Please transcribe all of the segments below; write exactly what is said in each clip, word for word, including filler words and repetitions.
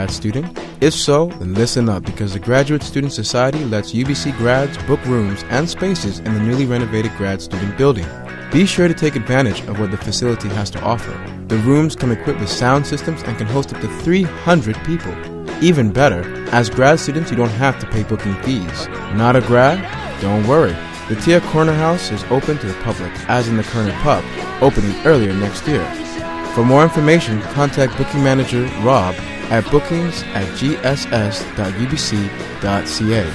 grad student? If so, then listen up, because the Graduate Student Society lets U B C grads book rooms and spaces in the newly renovated grad student building. Be sure to take advantage of what the facility has to offer. The rooms come equipped with sound systems and can host up to three hundred people. Even better, as grad students you don't have to pay booking fees. Not a grad? Don't worry. The Tia Corner House is open to the public, as in the Kerner Pub, opening earlier next year. For more information, contact booking manager Rob at bookings at g s s dot u b c dot c a.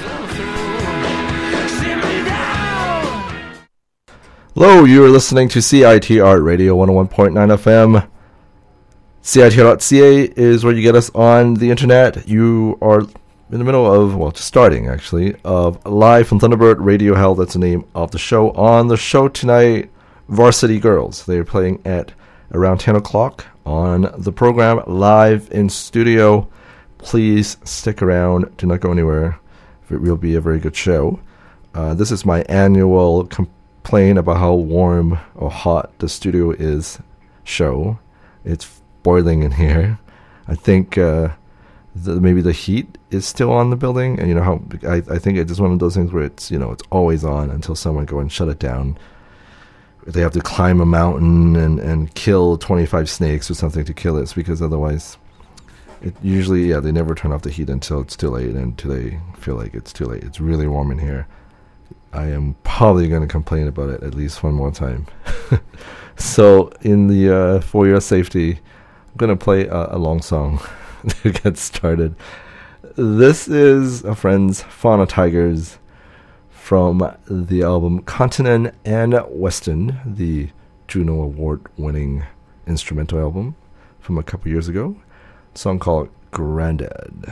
Hello, you are listening to C I T R Radio one oh one point nine F M. C I T R dot c a is where you get us on the internet. You are in the middle of, well, just starting actually, of Live from Thunderbird Radio Hell. That's the name of the show. On the show tonight, Varsity Girls. They are playing at around ten o'clock on the program, live in studio. Please stick around. Do not go anywhere. It will be a very good show. Uh, this is my annual complaint about how warm or hot the studio is show. It's boiling in here. I think uh, the, maybe the heat is still on the building, and you know how I, I think it's just one of those things where it's, you know, it's always on until someone go and shut it down. They have to climb a mountain and, and kill twenty-five snakes or something to kill it, because otherwise, it usually, yeah, they never turn off the heat until it's too late, and until they feel like it's too late. It's really warm in here. I am probably going to complain about it at least one more time. So, in the uh, for your safety, I'm going to play a, a long song to get started. This is a friend's Fauna Tigers from the album Continent and Western, the Juno Award-winning instrumental album from a couple years ago. A song called Grandad.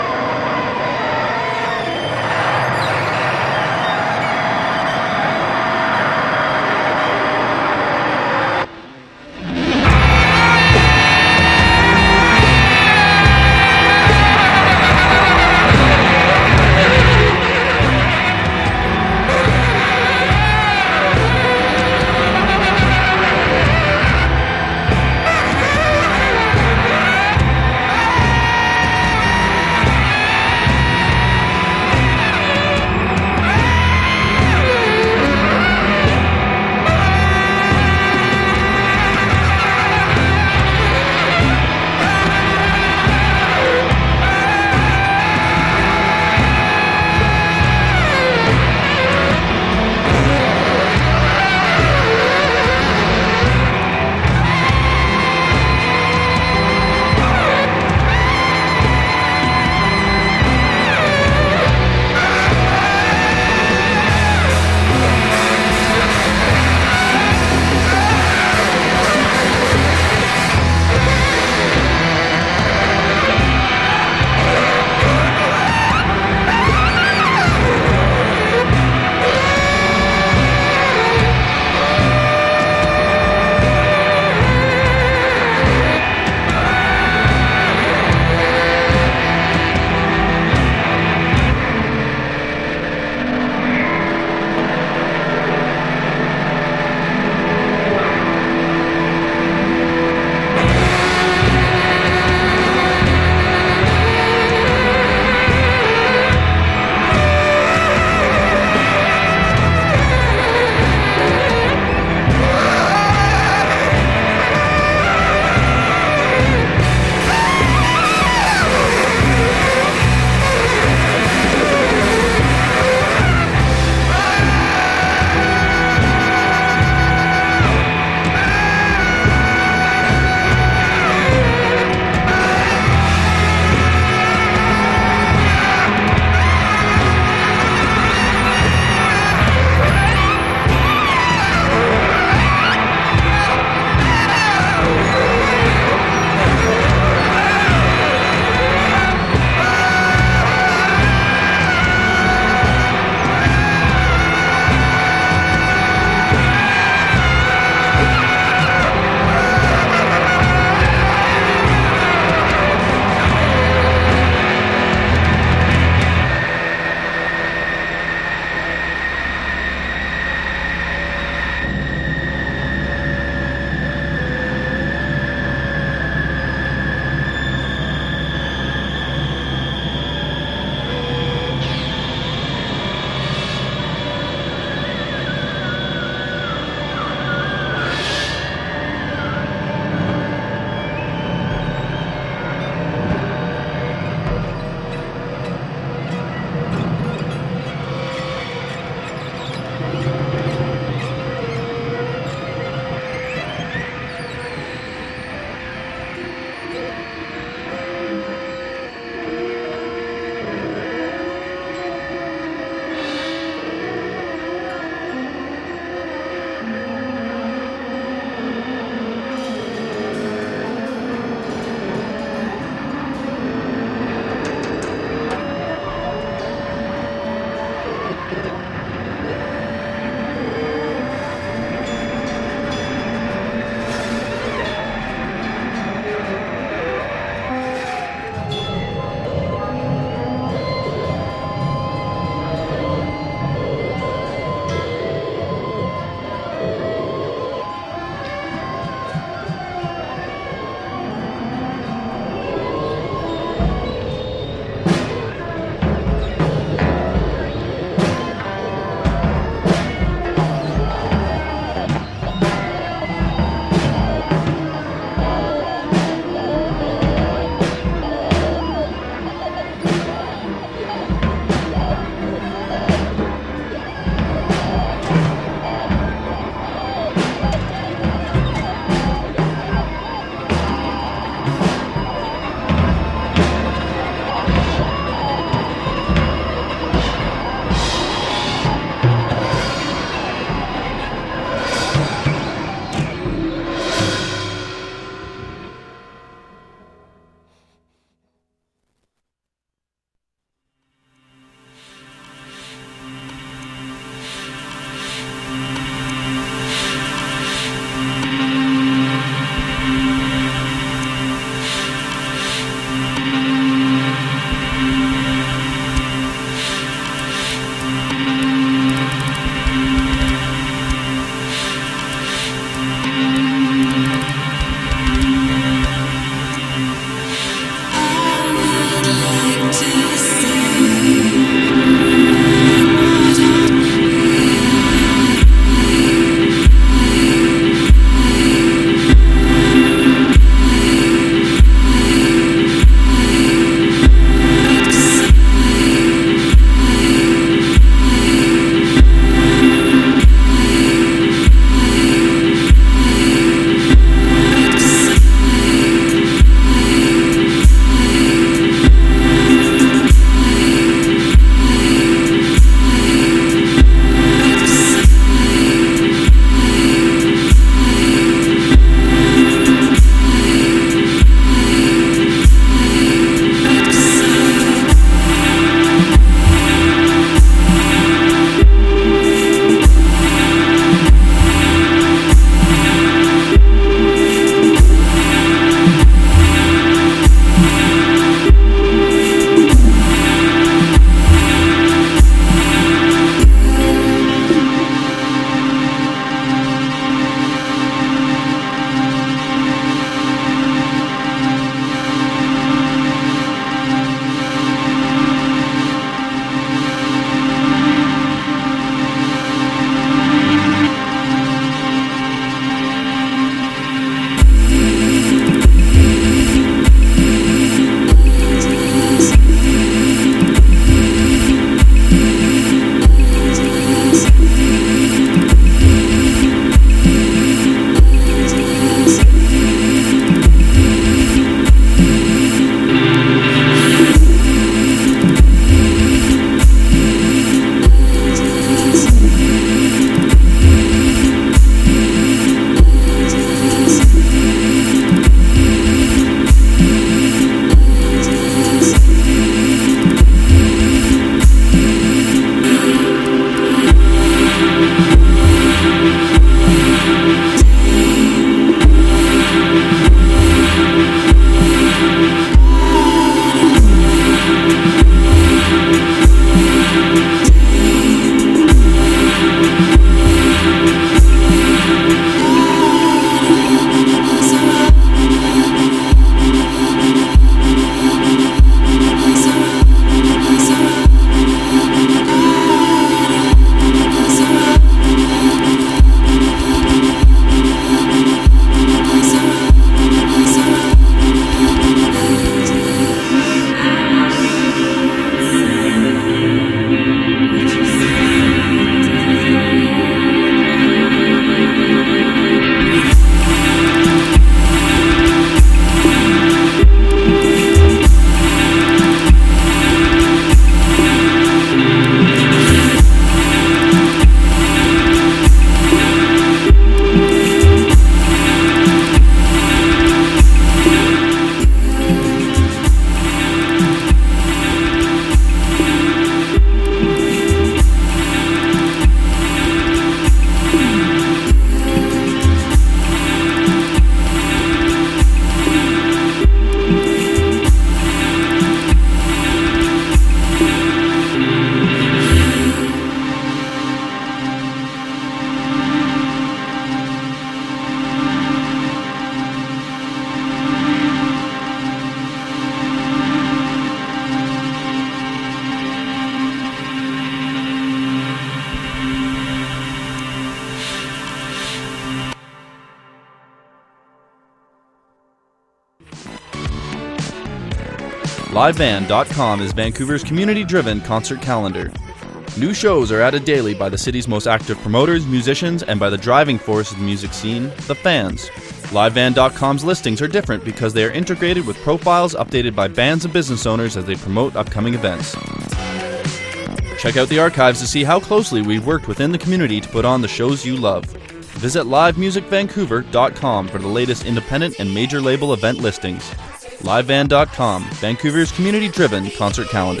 live band dot com is Vancouver's community-driven concert calendar. New shows are added daily by the city's most active promoters, musicians, and by the driving force of the music scene, the fans. live band dot com's listings are different because they are integrated with profiles updated by bands and business owners as they promote upcoming events. Check out the archives to see how closely we've worked within the community to put on the shows you love. Visit live music vancouver dot com for the latest independent and major label event listings. live band dot com, Vancouver's community-driven concert calendar.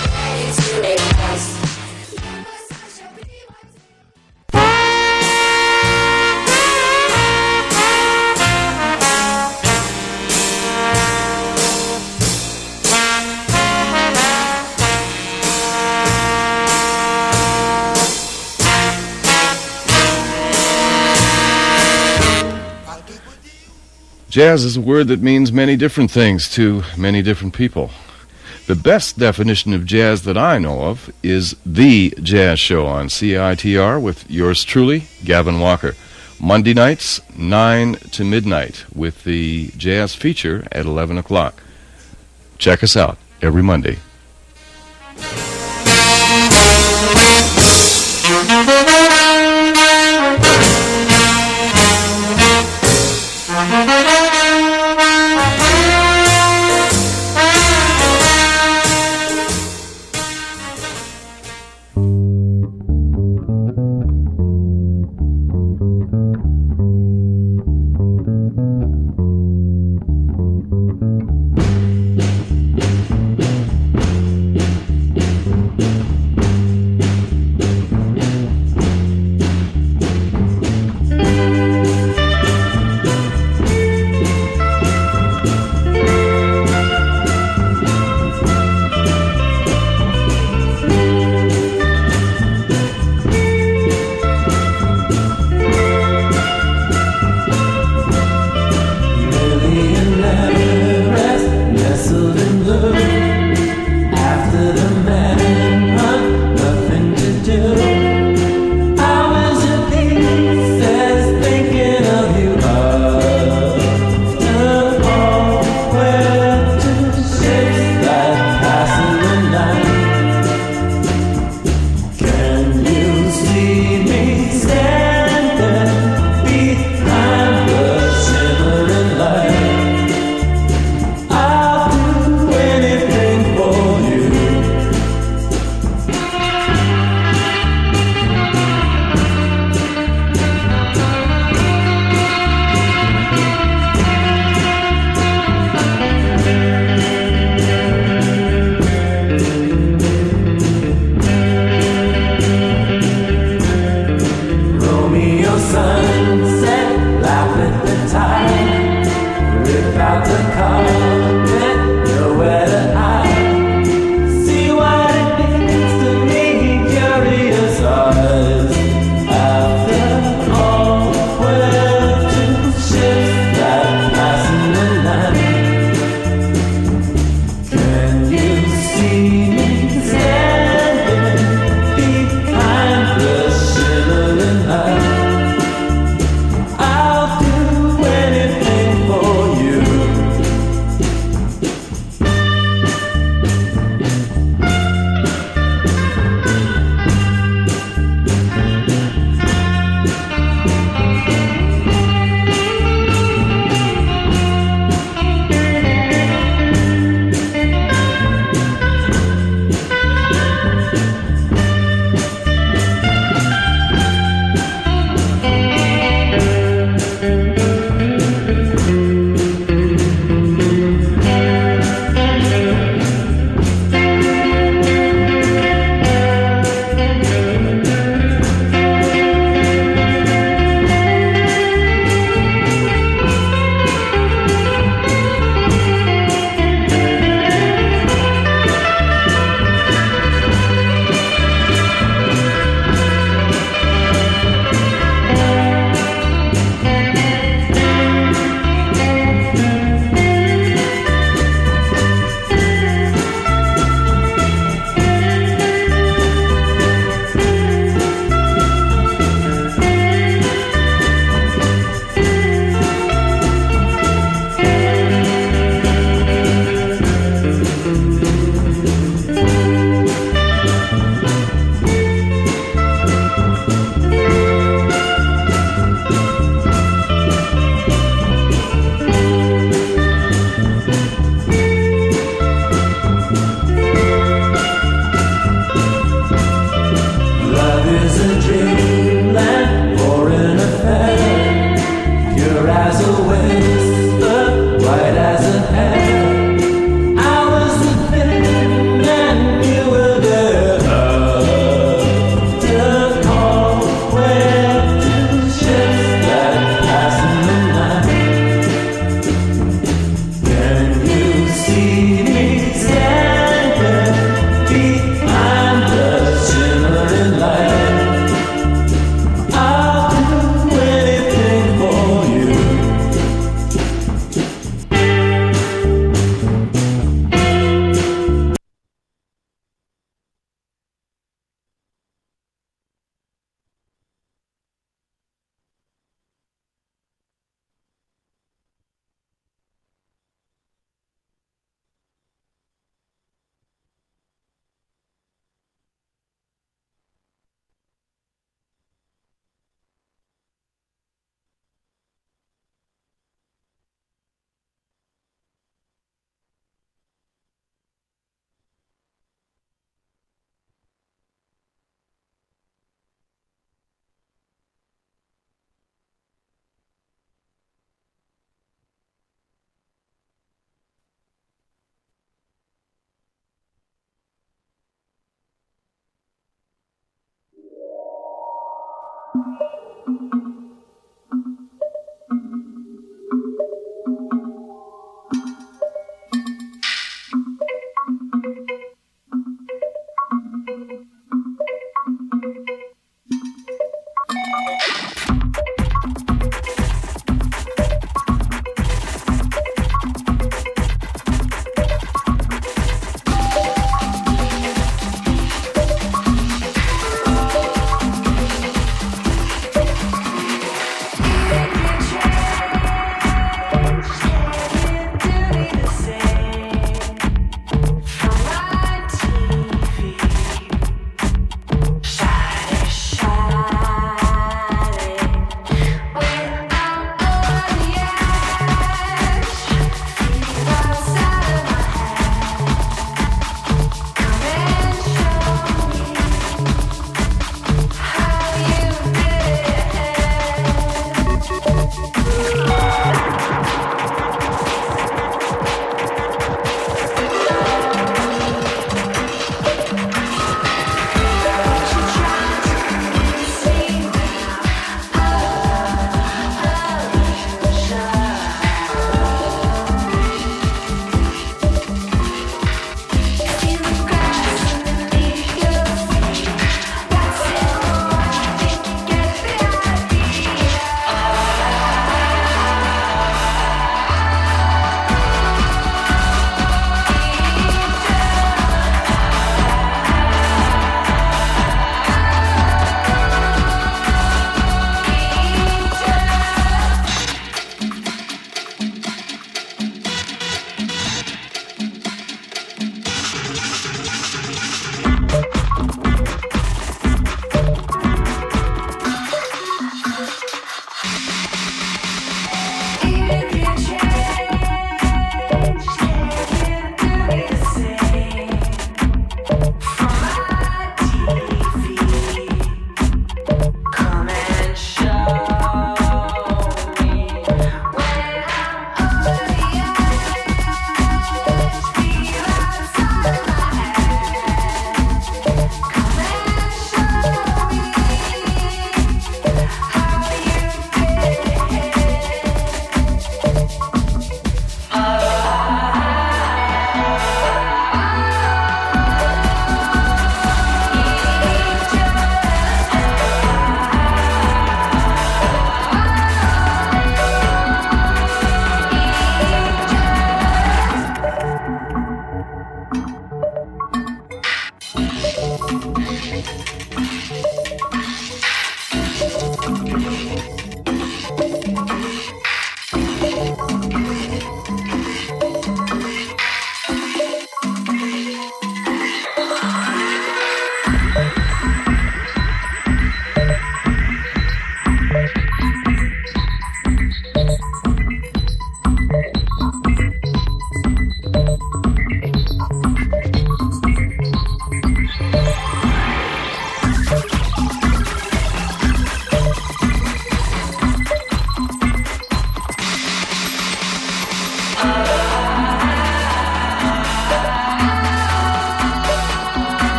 Jazz is a word that means many different things to many different people. The best definition of jazz that I know of is The Jazz Show on C I T R with yours truly, Gavin Walker. Monday nights, nine to midnight, with the jazz feature at eleven o'clock. Check us out every Monday.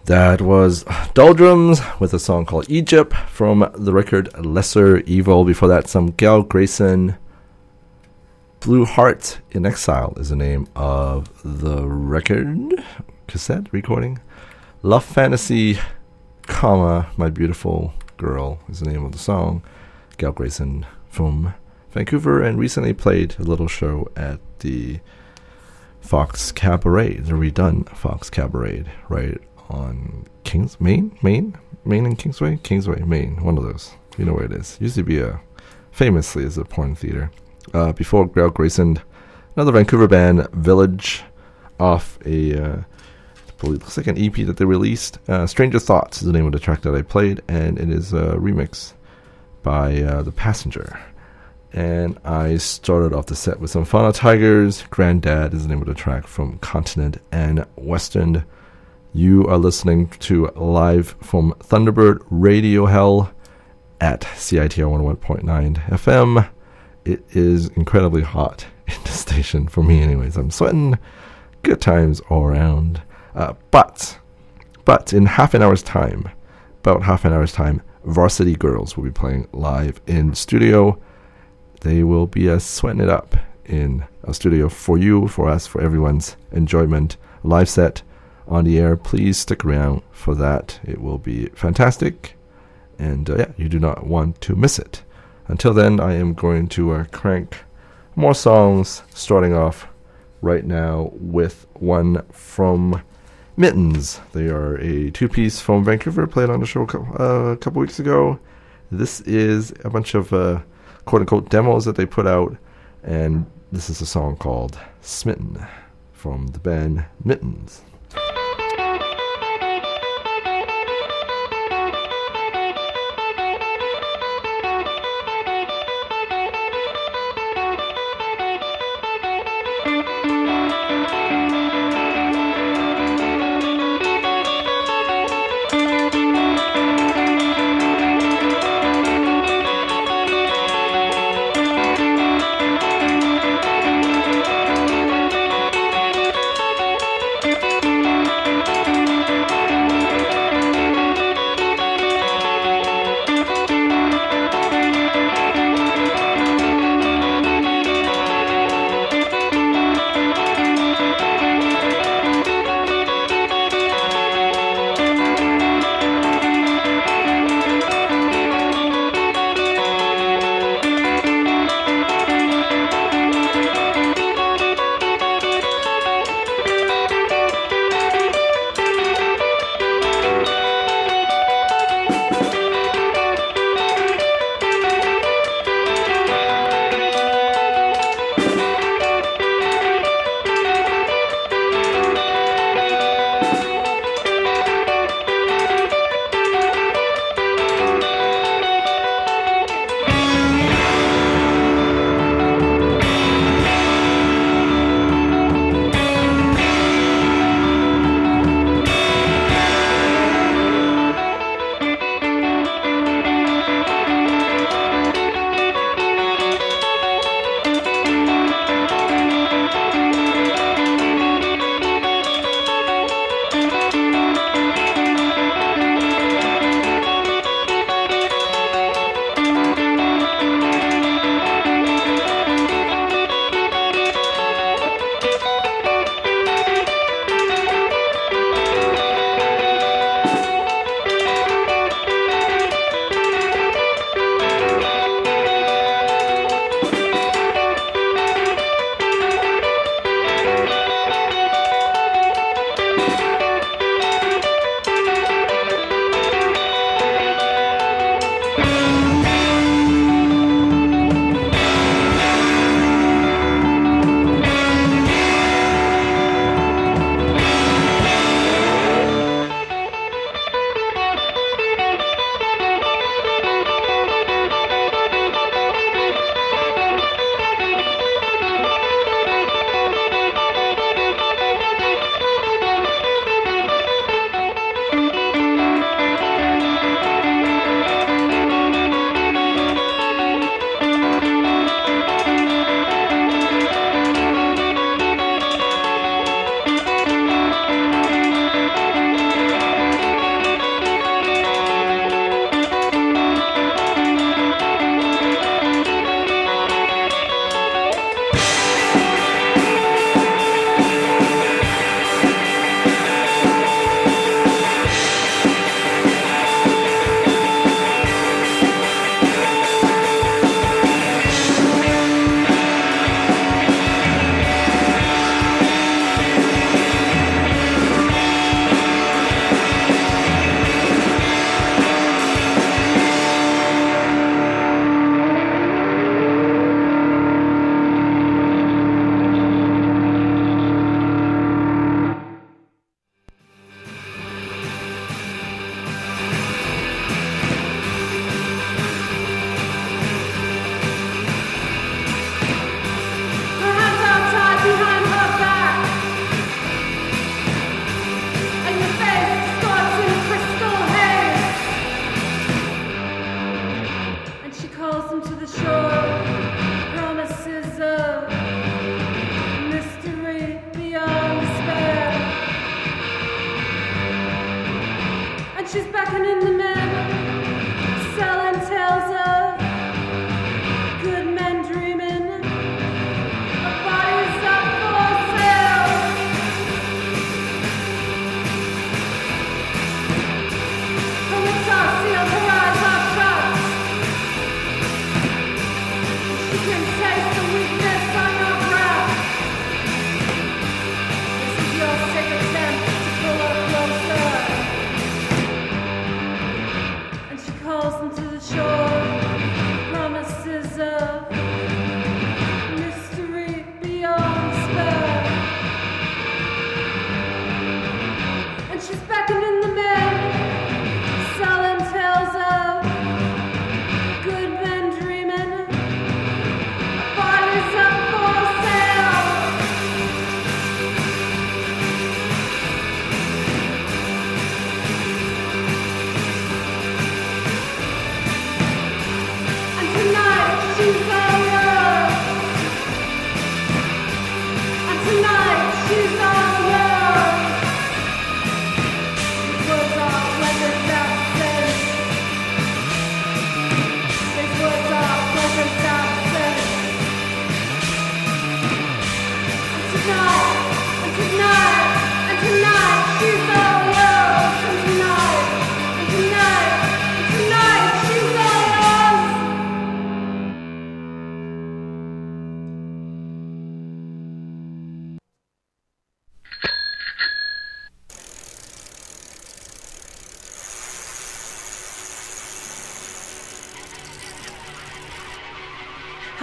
That was Doldrums with a song called Egypt from the record Lesser Evil. Before that, some Gail Grayson. Blue Heart in Exile is the name of the record, cassette, recording. Love Fantasy, comma, My Beautiful Girl is the name of the song. Gail Grayson from Vancouver, and recently played a little show at the Fox Cabaret, the redone Fox Cabaret, right on Kings, Maine, Maine, Maine and Kingsway, Kingsway, Maine, one of those. You know where it is. Used to be a, famously as a porn theater. Uh, before Gail Grayson, another Vancouver band, Village, off a, uh, looks like an E P that they released. Uh, Stranger Thoughts is the name of the track that I played, and it is a remix by uh, The Passenger. And I started off the set with some Fauna Tigers. Granddad is the name of the track from Continent and Western. You are listening to live from Thunderbird Radio Hell at C I T R one oh one point nine F M. It is incredibly hot in the station, for me anyways. I'm sweating. Good times all around. Uh, but, but in half an hour's time, about half an hour's time, Varsity Girls will be playing live in studio. They will be uh, sweating it up in a studio for you, for us, for everyone's enjoyment. Live set on the air. Please stick around for that. It will be fantastic. And uh, yeah, you do not want to miss it. Until then, I am going to uh, crank more songs, starting off right now with one from Mittens. They are a two-piece from Vancouver, played on the show uh, a couple weeks ago. This is a bunch of uh, quote-unquote demos that they put out, and this is a song called Smitten from the band Mittens. Thank you.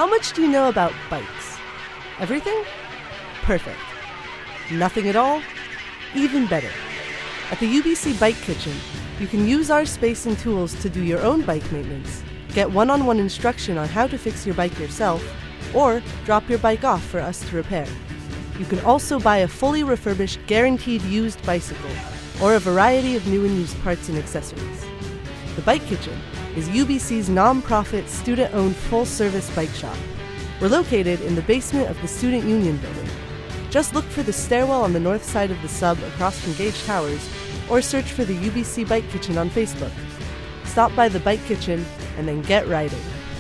How much do you know about bikes? Everything? Perfect. Nothing at all? Even better. At the U B C Bike Kitchen, you can use our space and tools to do your own bike maintenance, get one-on-one instruction on how to fix your bike yourself, or drop your bike off for us to repair. You can also buy a fully refurbished, guaranteed used bicycle, or a variety of new and used parts and accessories. The Bike Kitchen is U B C's non-profit, student-owned, full-service bike shop. We're located in the basement of the Student Union Building. Just look for the stairwell on the north side of the sub across from Gage Towers, or search for the U B C Bike Kitchen on Facebook. Stop by the Bike Kitchen and then get riding.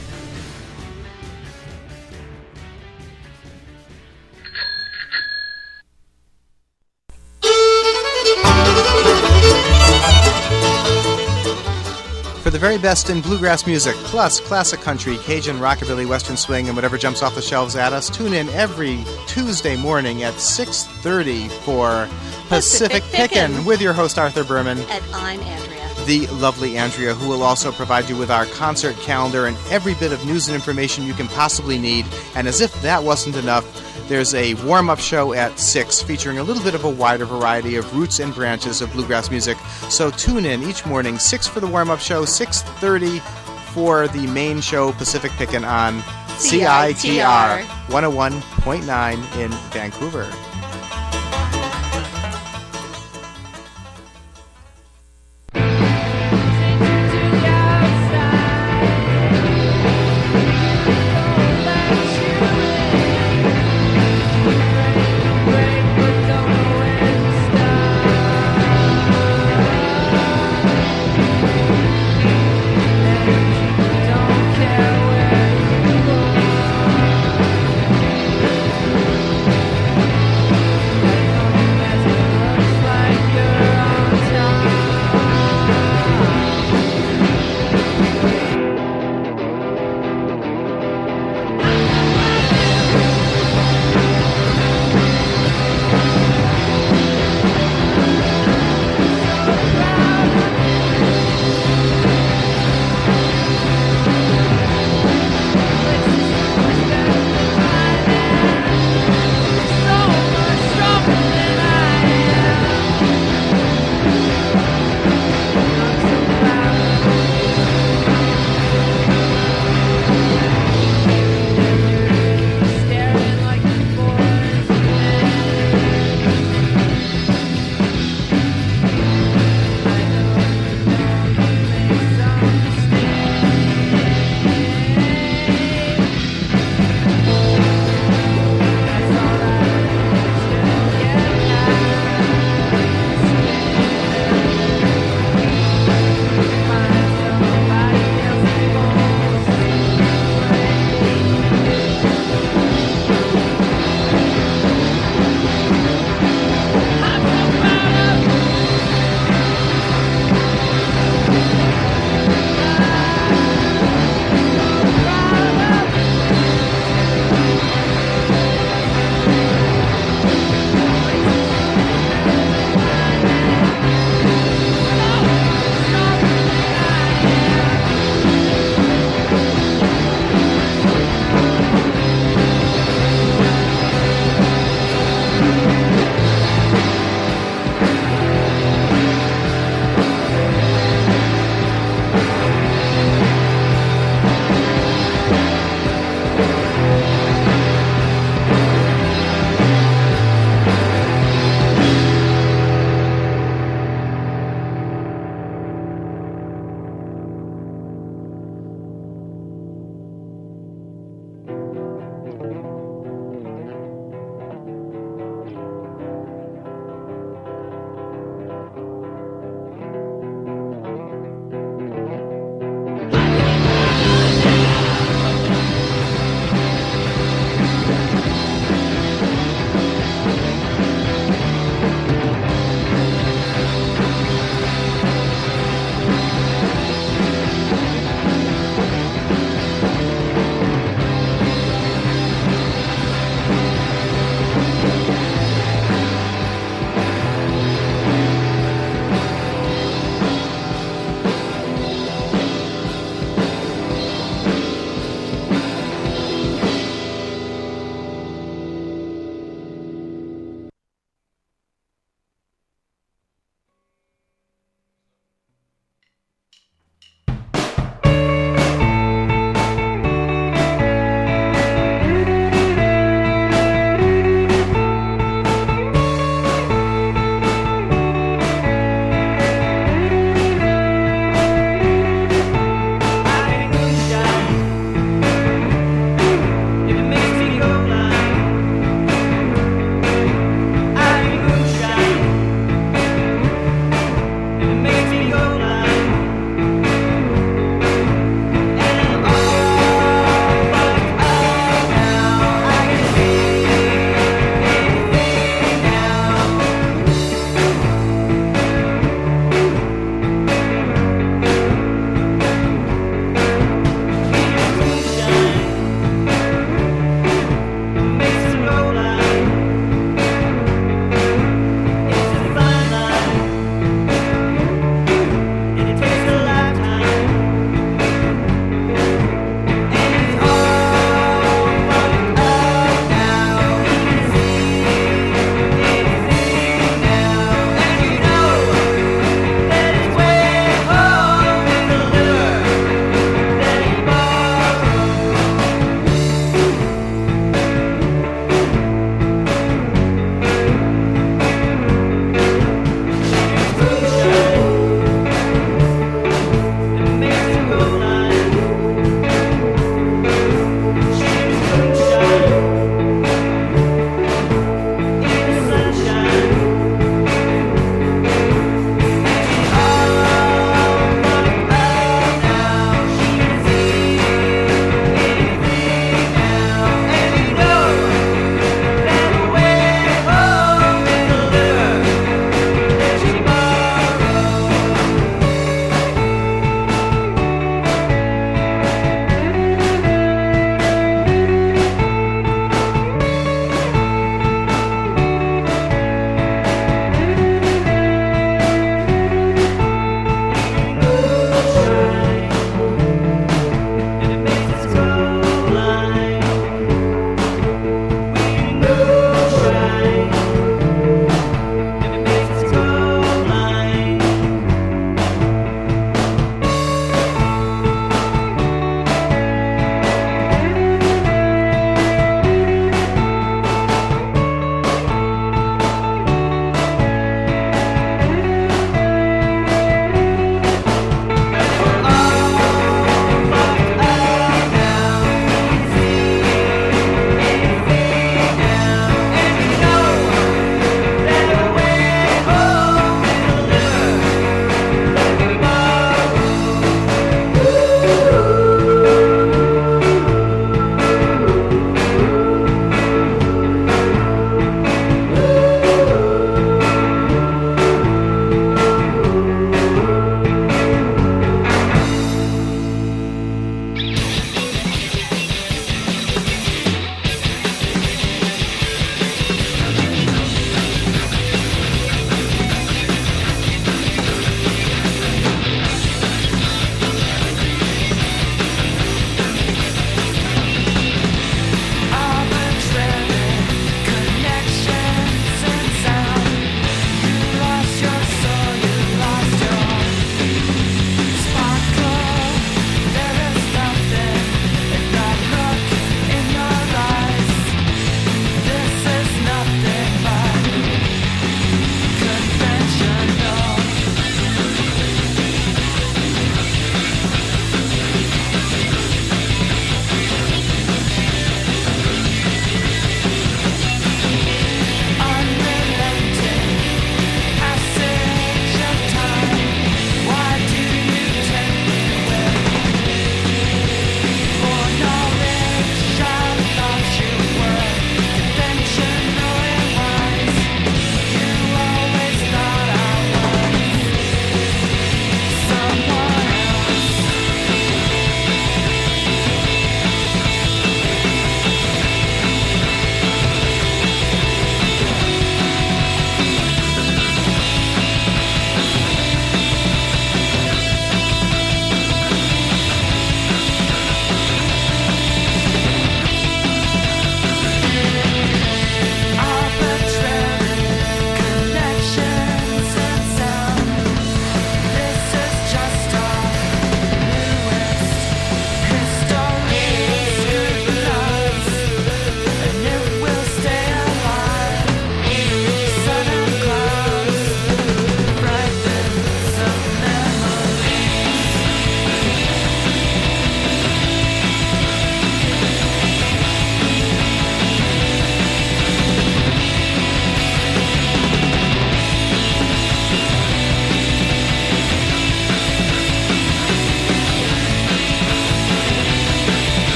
For the very best in bluegrass music, plus classic country, Cajun, rockabilly, western swing, and whatever jumps off the shelves at us, tune in every Tuesday morning at six thirty for Pacific, Pacific Pickin', Pickin' with your host Arthur Berman. And I'm Andrea. The lovely Andrea, who will also provide you with our concert calendar and every bit of news and information you can possibly need. And as if that wasn't enough, there's a warm-up show at six featuring a little bit of a wider variety of roots and branches of bluegrass music. So tune in each morning, six for the warm-up show, six thirty for the main show, Pacific Pickin' on C I T R one oh one point nine in Vancouver.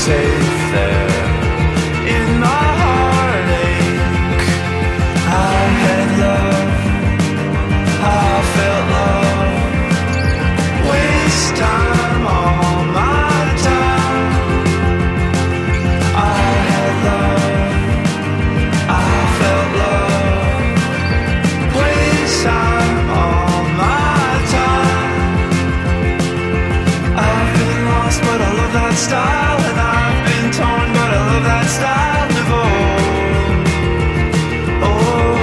safe there in my heartache. I had love, I felt love, waste time, all my time. I had love, I felt love, waste time, all my time. I've been lost, but I love that style, and I've been torn, but I love that style. Nouveau. Oh,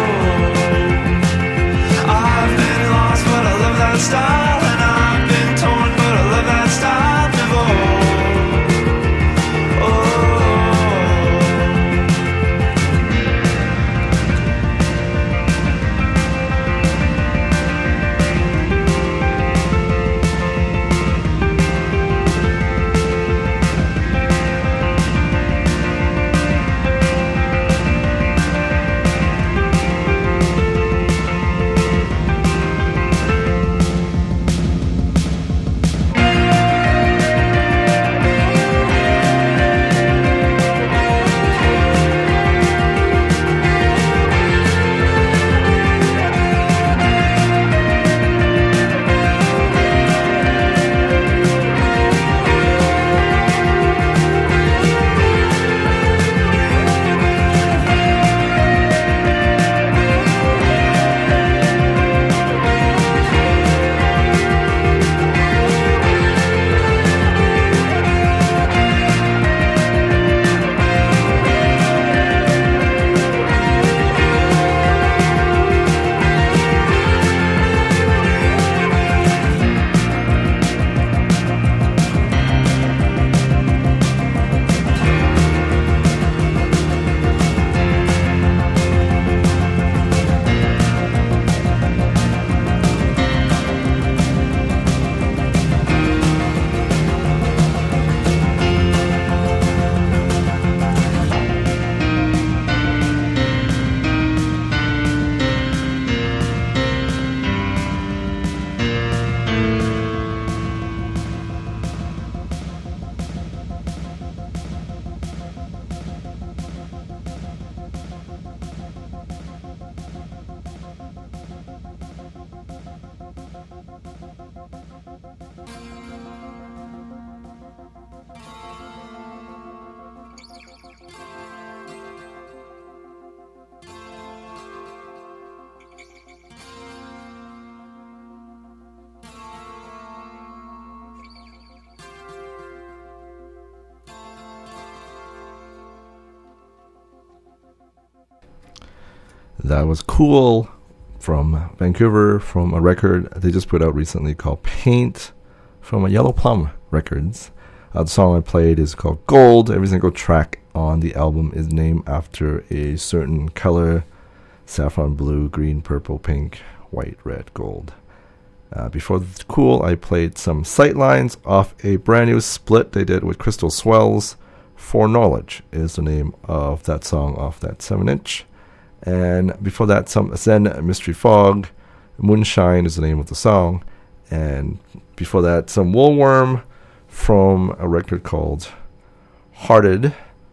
I've been lost, but I love that style, and I've been torn, but I love that style. Nouveau. That was Cool from Vancouver, from a record they just put out recently called Paint, from a Yellow Plum Records. Uh, the song I played is called Gold. Every single track on the album is named after a certain color: saffron blue, green, purple, pink, white, red, gold. Uh, before the Cool, I played some Sightlines off a brand new split they did with Crystal Swells. Foreknowledge is the name of that song off that seven inch. And before that, some Zen Mystery Fog. Moonshine is the name of the song. And before that, some Woolworm from a record called Hearted.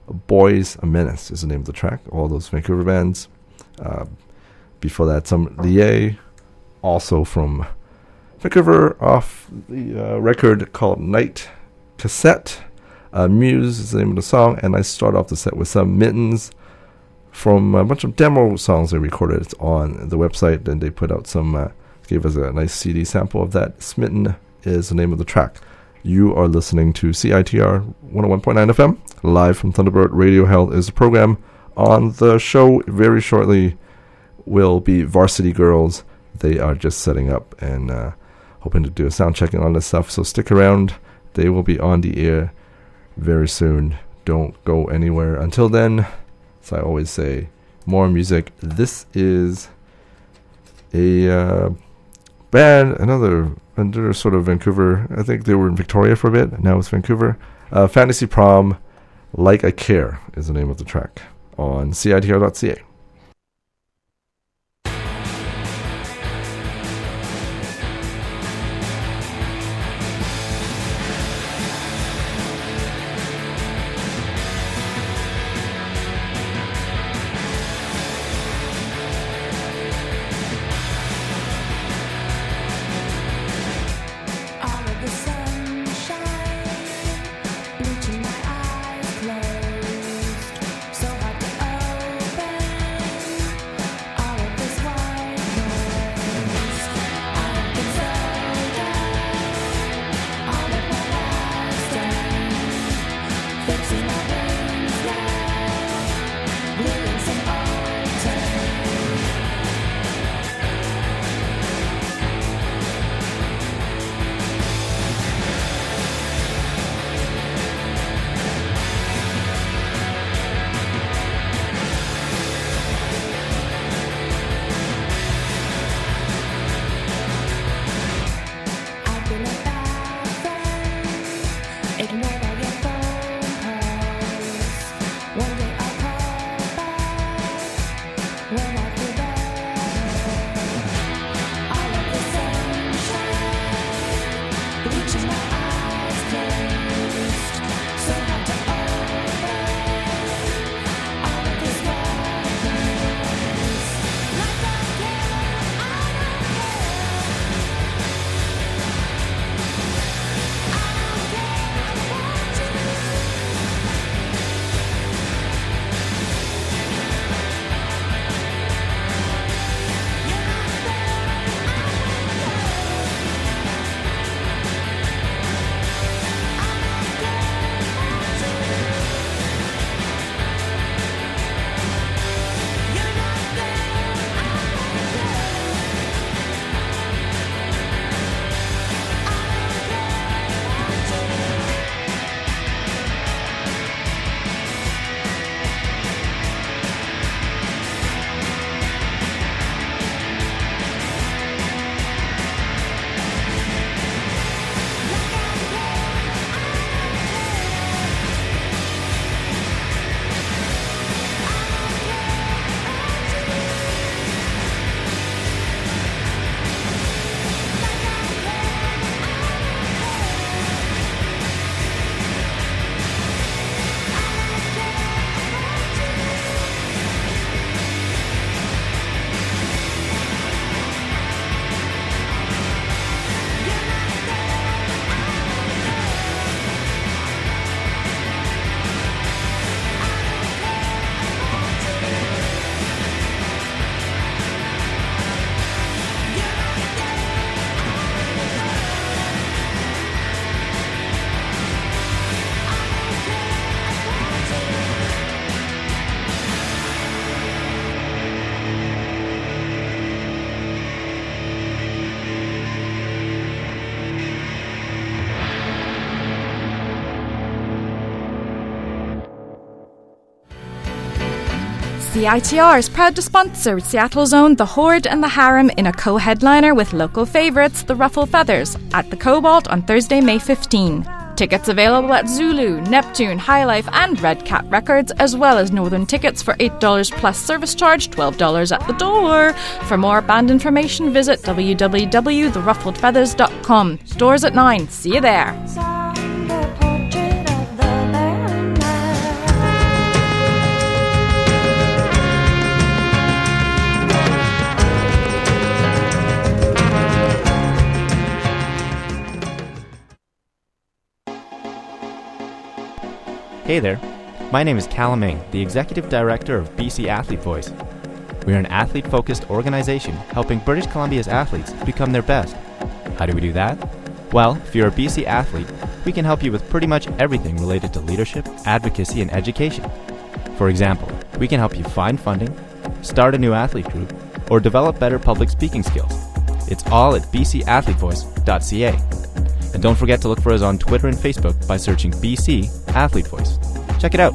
Boys a Menace is the name of the track. All those Vancouver bands. Uh, before that, some Lié, also from Vancouver, off the uh, record called Night Cassette. Uh, Muse is the name of the song. And I start off the set with some Mittens from a bunch of demo songs they recorded. It's on the website, and they put out some, uh, gave us a nice C D sample of that. Smitten is the name of the track. You are listening to C I T R one oh one point nine F M, live from Thunderbird Radio. Hell is the program. On the show very shortly will be Varsity Girls. They are just setting up and uh, hoping to do a sound checking on this stuff, so stick around. They will be on the air very soon. Don't go anywhere. Until then, as I always say, more music. This is a uh, band, another, another sort of Vancouver. I think they were in Victoria for a bit. Now it's Vancouver. Uh, Fantasy Prom, Like I Care is the name of the track on C I T R dot C A. C I T R is proud to sponsor Seattle's own The Horde and the Harem in a co-headliner with local favourites The Ruffle Feathers at the Cobalt on Thursday, May fifteenth. Tickets available at Zulu, Neptune, High Life and Red Cat Records, as well as Northern tickets for eight dollars plus service charge, twelve dollars at the door. For more band information, visit w w w dot the ruffled feathers dot com. Doors at nine. See you there. Hey there, my name is Callum Ming, the Executive Director of B C Athlete Voice. We are an athlete-focused organization helping British Columbia's athletes become their best. How do we do that? Well, if you're a B C athlete, we can help you with pretty much everything related to leadership, advocacy, and education. For example, we can help you find funding, start a new athlete group, or develop better public speaking skills. It's all at b c athlete voice dot c a. And don't forget to look for us on Twitter and Facebook by searching B C Athlete Voice. Check it out.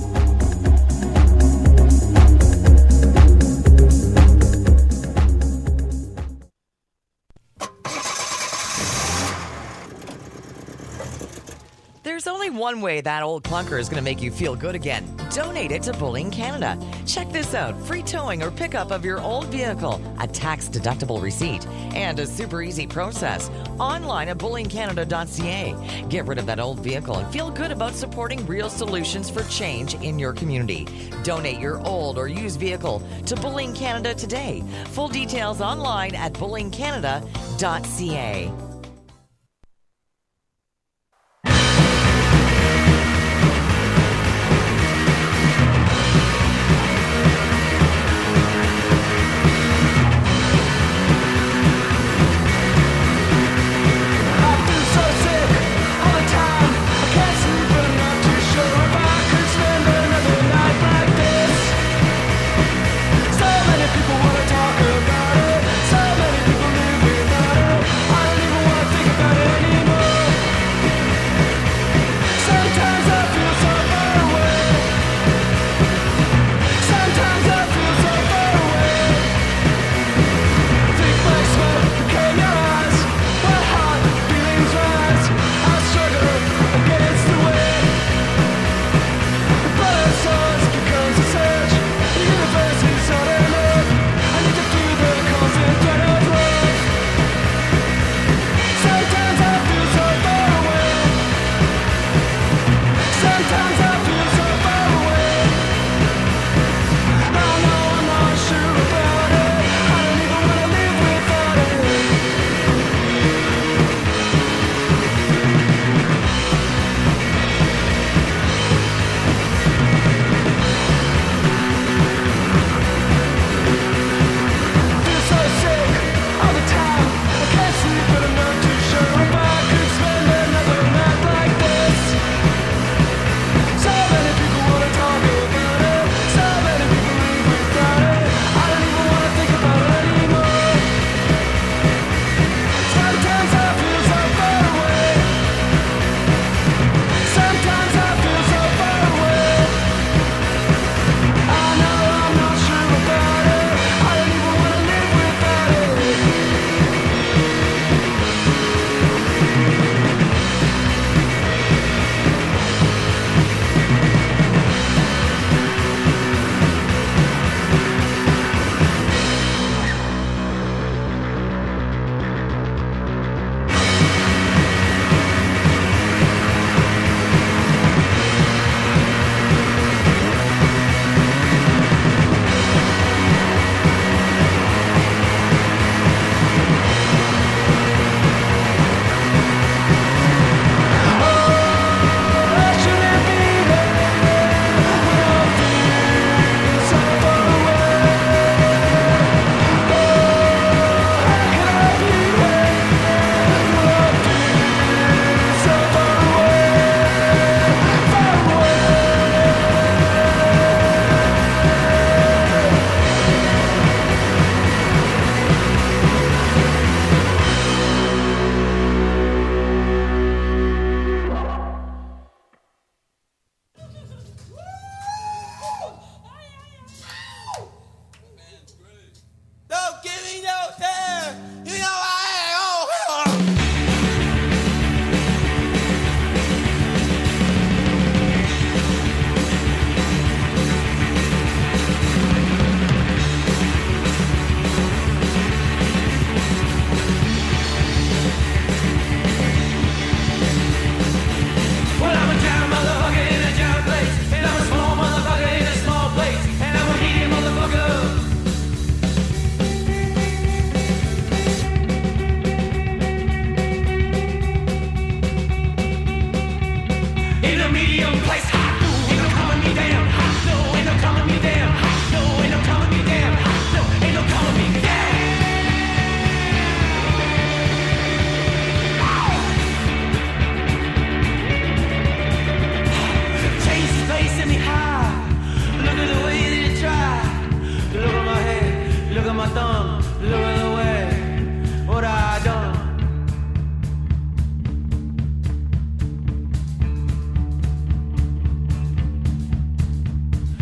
There's only one way that old clunker is going to make you feel good again. Donate it to Bullying Canada. Check this out. Free towing or pickup of your old vehicle, a tax-deductible receipt, and a super easy process. Online at bullying canada dot c a. Get rid of that old vehicle and feel good about supporting real solutions for change in your community. Donate your old or used vehicle to Bullying Canada today. Full details online at bullying canada dot c a. People wanna talk about it. So many people live without it. I don't even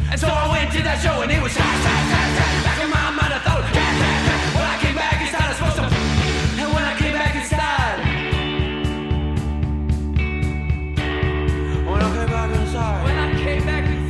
And so I went to that show and it was hot, hot, hot, hot. Back in my mind I thought, hot, hot, hot. When I came back inside I smoked some. And when I came back inside, when I came back inside, when I came back inside.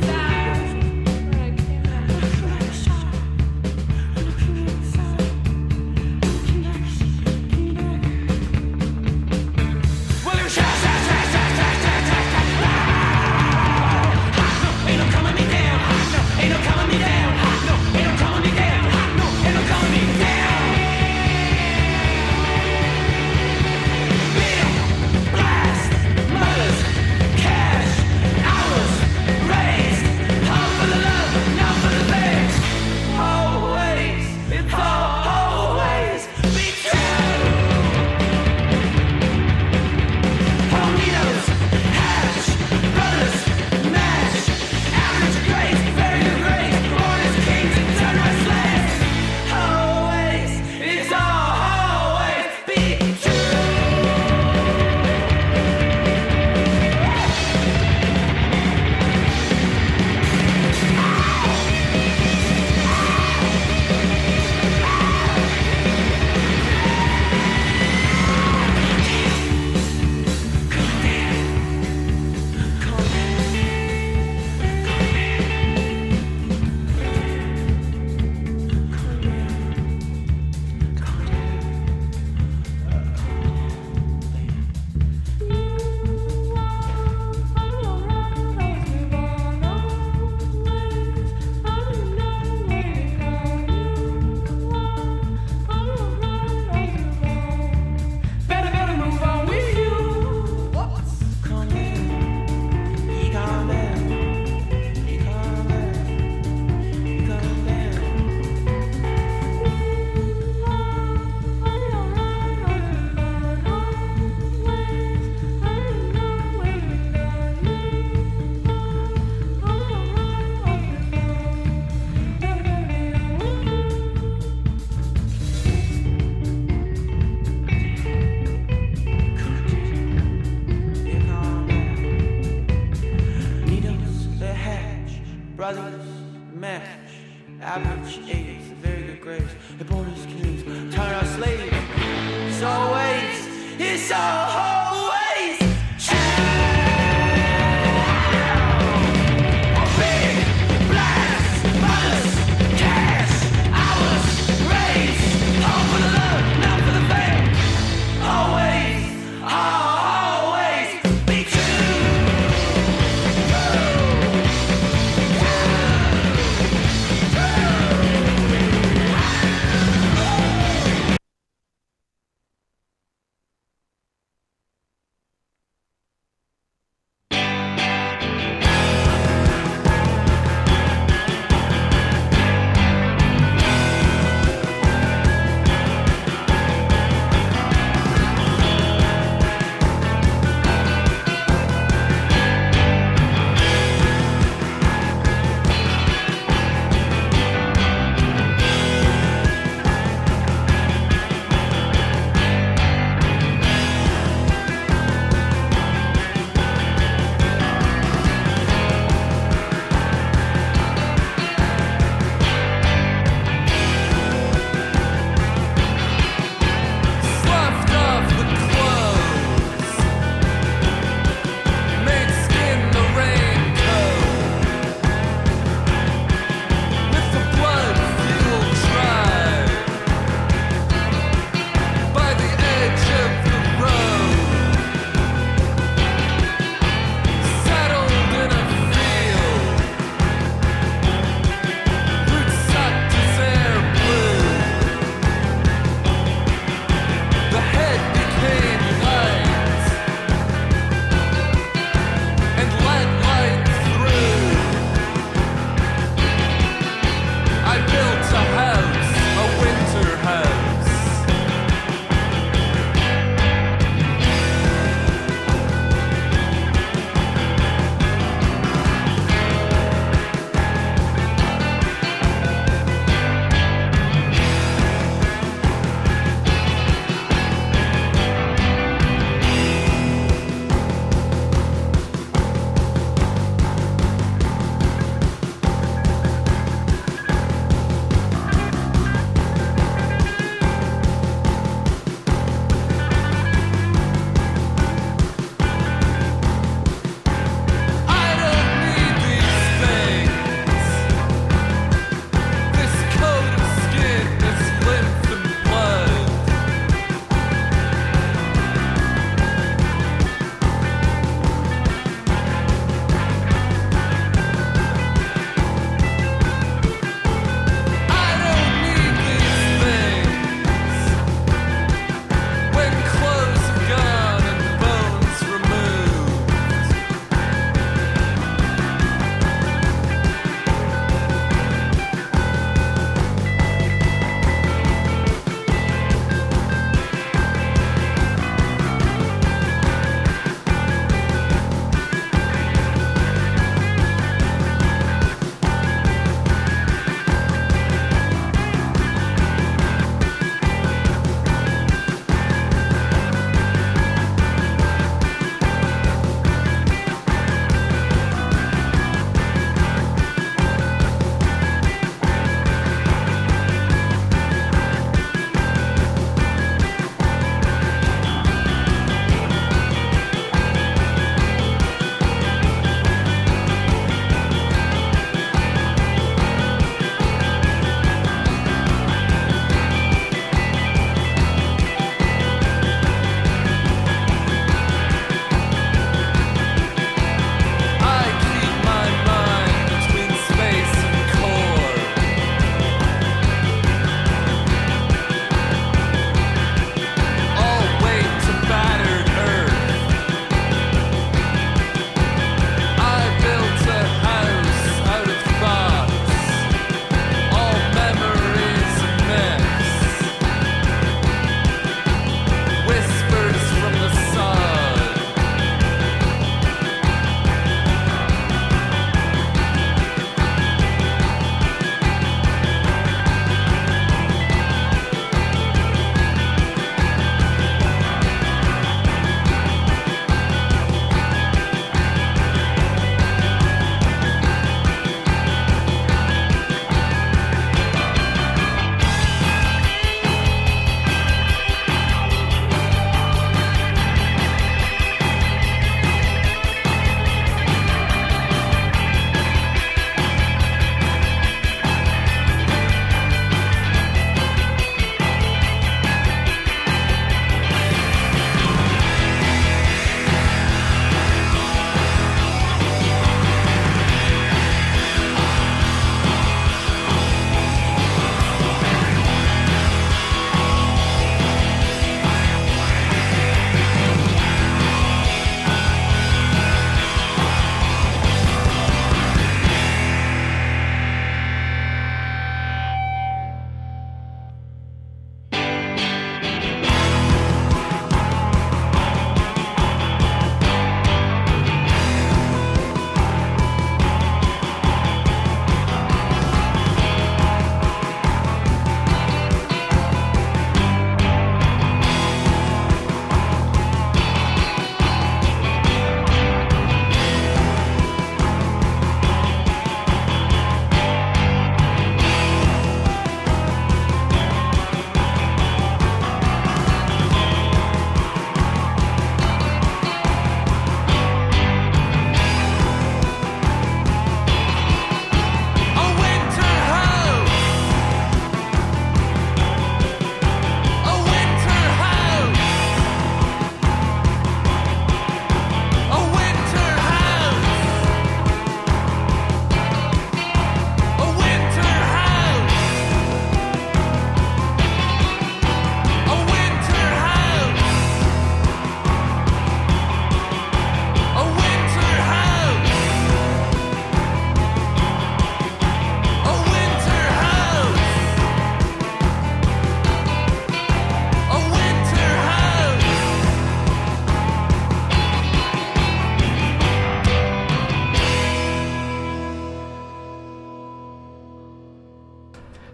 Brothers match, average age, a very good grades. The bonus kings turn our slaves. It's always, it's always. Big blast, mothers, cash, hours, raise. All for the love, not for the fame. Always, always be true.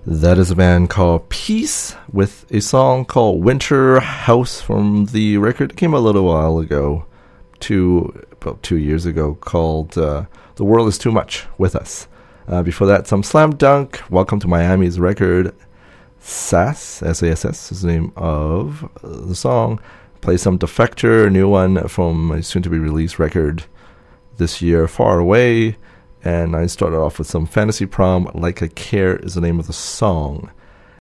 That is a band called Peace with a song called Winter House from the record that came out a little while ago, two, about two years ago, called uh, The World Is Too Much with Us. Uh, before that, some Slam Dunk, Welcome to Miami's record, Sass, S A S S is the name of the song. Play some Defector, a new one from a soon-to-be-released record this year, Far Away. And I started off with some Fantasy Prom, Like I Care is the name of the song.